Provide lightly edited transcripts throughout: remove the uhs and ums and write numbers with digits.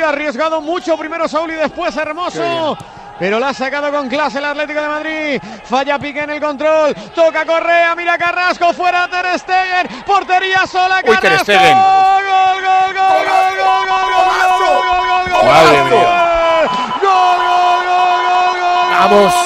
ha arriesgado mucho, primero Saúl y después Hermoso, pero la ha sacado con clase el Atlético de Madrid. Falla Piqué en el control, toca Correa, mira Carrasco, fuera Ter Stegen, portería sola Carrasco. Uy, Ter Stegen. Gol. Madre mía. Vamos.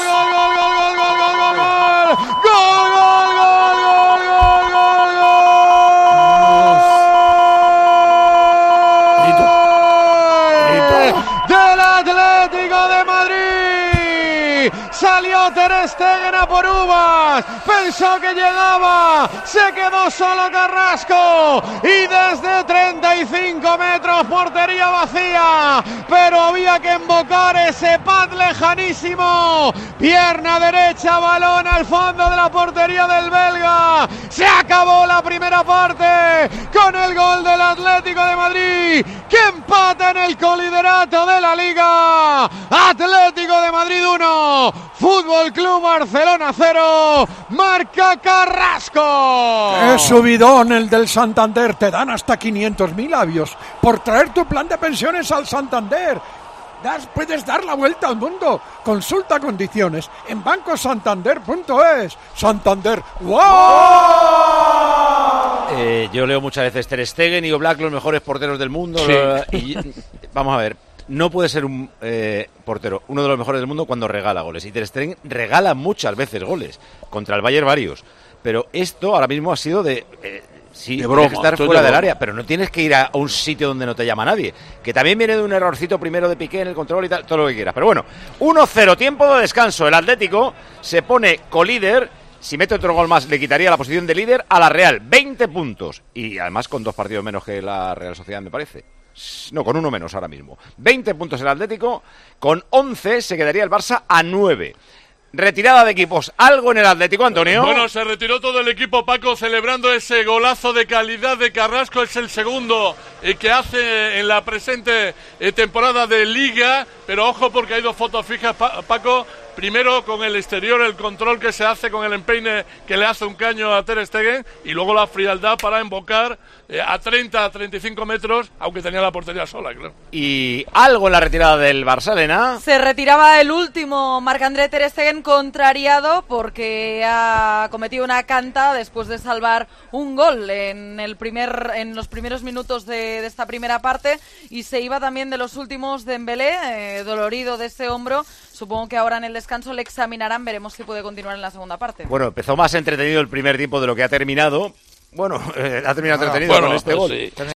Del Atlético de Madrid. Salió Ter Stegen a por uvas, pensó que llegaba, se quedó solo Carrasco y desde 35 metros portería vacía, pero había que invocar ese pad lejanísimo, pierna derecha, balón al fondo de la portería del belga. Se acabó la primera parte con el gol del Atlético de Madrid, que empata en el coliderato de la Liga. Atlético de Madrid 1, Fútbol Club Barcelona 0, marca Carrasco. ¡Qué subidón el del Santander! Te dan hasta 500.000 avios por traer tu plan de pensiones al Santander. Puedes dar la vuelta al mundo. Consulta condiciones en bancosantander.es. Santander, ¡wow! Yo leo muchas veces Ter Stegen y Oblak, los mejores porteros del mundo. Sí. Y vamos a ver, no puede ser un portero uno de los mejores del mundo cuando regala goles. Y Ter Stegen regala muchas veces goles, contra el Bayern varios. Pero esto ahora mismo ha sido de broma, tienes que estar fuera del área, pero no tienes que ir a un sitio donde no te llama nadie. Que también viene de un errorcito primero de Piqué en el control y tal, todo lo que quieras. Pero bueno, 1-0, tiempo de descanso. El Atlético se pone colíder. Si mete otro gol más, le quitaría la posición de líder a la Real. 20 puntos. Y además con 2 partidos menos que la Real Sociedad, me parece. No, con 1 menos ahora mismo. 20 puntos el Atlético. Con 11 se quedaría el Barça a 9. Retirada de equipos. ¿Algo en el Atlético, Antonio? Bueno, se retiró todo el equipo, Paco, celebrando ese golazo de calidad de Carrasco. Es el segundo que hace en la presente temporada de Liga. Pero ojo, porque hay 2 fotos fijas, Paco. Primero con el exterior, el control que se hace con el empeine que le hace un caño a Ter Stegen, y luego la frialdad para invocar a 30, a 35 metros, aunque tenía la portería sola, claro. ¿Y algo en la retirada del Barça, Elena? Se retiraba el último Marc-André Ter Stegen, contrariado porque ha cometido una canta después de salvar un gol en los primeros minutos de esta primera parte, y se iba también de los últimos Dembélé, dolorido de ese hombro. Supongo que ahora en el descanso le examinarán, veremos si puede continuar en la segunda parte. Bueno, empezó más entretenido el primer tiempo de lo que ha terminado. Bueno, ha terminado entretenido con este gol. Sí.